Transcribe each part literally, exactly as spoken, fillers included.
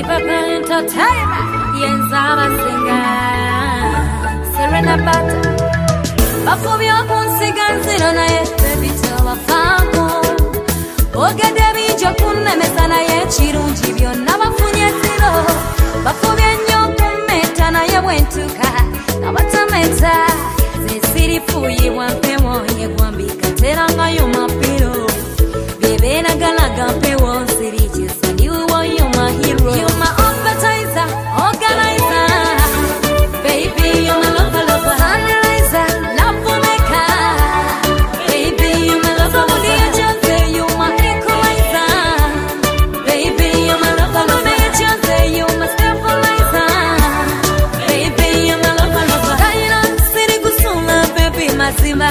Papa Entertainment. Yenzaba singa Serena Bata Bafobia kunsiga nzino na ye baby tawa famo Oga debi jokunne mesana ye chirunji byonna bafunye zero Bafobia nnyo kumeta na ye bwentuka abatameta zesiri fuyi wampewo ye gwambika teranga yo mapiro bebe na galaga pewo siri jisa you are you my hero you my appetizer organizer baby you my lover lover analyzer love maker baby you my lover lover just you my equalizer baby you my lover lover just you my stabilizer baby you my lover lover kaina siri kusula baby mazima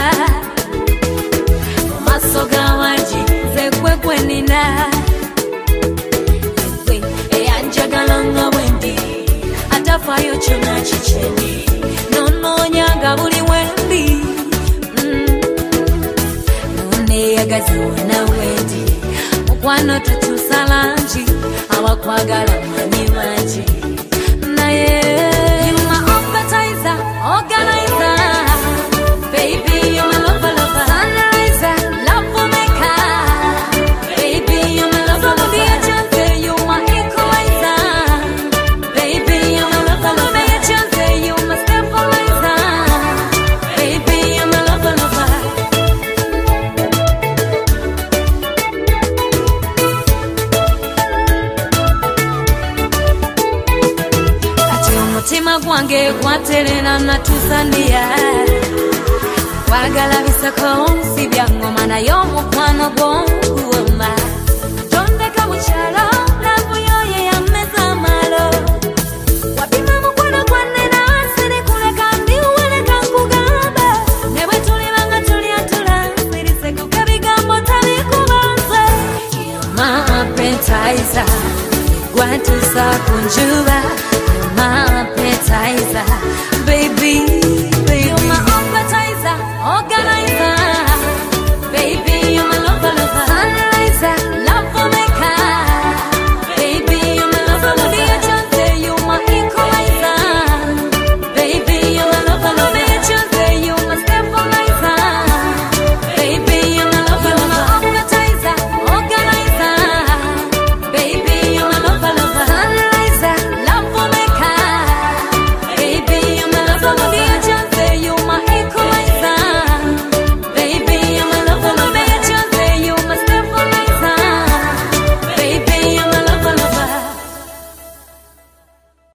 masoga waji zekwe kwenina eyanjagalanga wendi atafayo kyonna kikyeni nononyanga buli wendi noneyagaza wena wendi mukwano tetusalangi abakwagala mani bangi naye you my appetizer organizer baby you my lover lover analyzer love maker baby you my lover lover just you my equalizer baby you my lover lover just you my stabilizer baby you my lover lover kati omutima gwange gwaterera natusania wagala bisako si byangoma nayo mukwano gw'okuwoma tondeka mukyalo lavu yoye yameza malo wapima mukwano gwanne nasiri kuleka ndiweleka nkugamba ne bwe tulibanga tulyatula sirisekuka bigambo tabikubanze my appetizer gwatusa ku njuba my appetizer baby